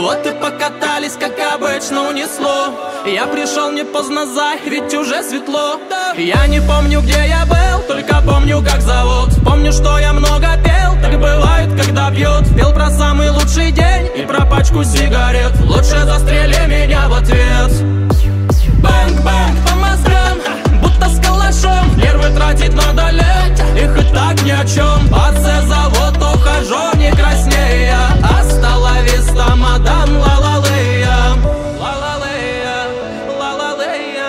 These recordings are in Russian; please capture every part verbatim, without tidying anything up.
Вот и покатались, как обычно унесло. Я пришел не поздно, зай, ведь уже светло. Я не помню, где я был, только помню, как зовут. Помню, что я много пел, так бывает, когда бьют. Пел про самый лучший день и про пачку сигарет. Лучше застрели меня в ответ. Бэнг-бэнг по мозгам, будто с калашом. Нервы тратить надо лень, их и так ни о чем. Паце зовут, ухожу не краснея. Аста ла виста, мадам, ла-ла-лея. Ла-ла-лея, ла-ла-лея.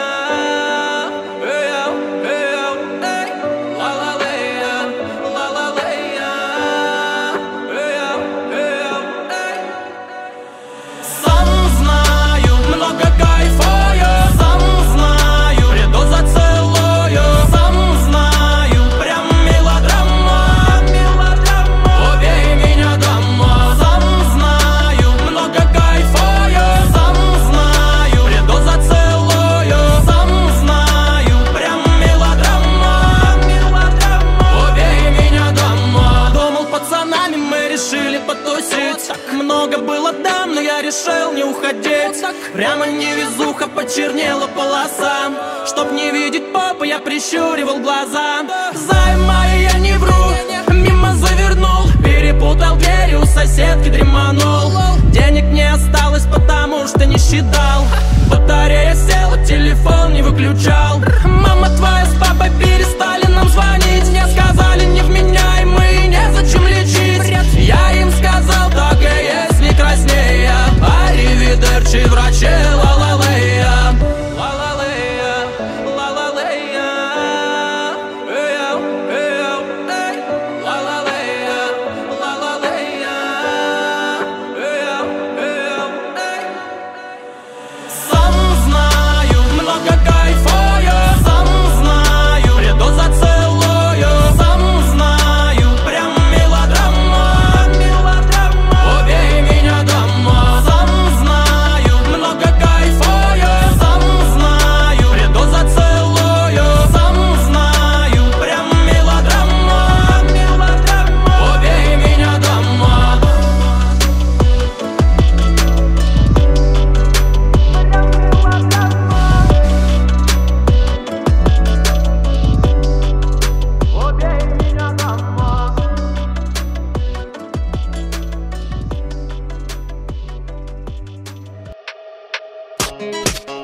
Эйоу, эйоу, эй. Ла-ла-лея, ла-ла-лея. Эйоу, эйоу, эй. Сам знаю, много кайфую. Сам знаю, приду зацелую. Сам знаю, прям мелодрама, мелодрама. Убей меня дома. Сам знаю, много кайфую. Сам знаю, приду зацелую. Сам знаю, прям мелодрама, мелодрама. Убей меня дома. Думал, пацанами мы решили потусить. Так много было дам, но я решил не уходить. Прямо невезуха, почернела полоса. Чтоб не видеть попы, я прищуривал глаза. Займая, я не вру, мимо завернул. Перепутал двери, у соседки дреманул. Денег не осталось, потому что не считал. Батарея села, телефон не выключал. Мама твоя с папой перестали нам звонить. Мне сказали, невменяемый, незачем лечить. Я им сказал, так и есть, не краснея. Аривидерчи, врачи, ла-ла-лея. Ла-ла-лея, ла-ла-лея. Эйоу, эйоу, эй. Ла-ла-лея, ла-ла-лея. Эйоу, эйоу, эй. Сам знаю, много кайфую. Сам знаю, приду зацелую. Сам знаю, прям мелодрама, мелодрама. Убей меня дома. Сам знаю, много кайфую. Сам знаю, приду зацелую. Сам знаю, прям мелодрама, мелодрама. Убей меня дома. Убей меня дома.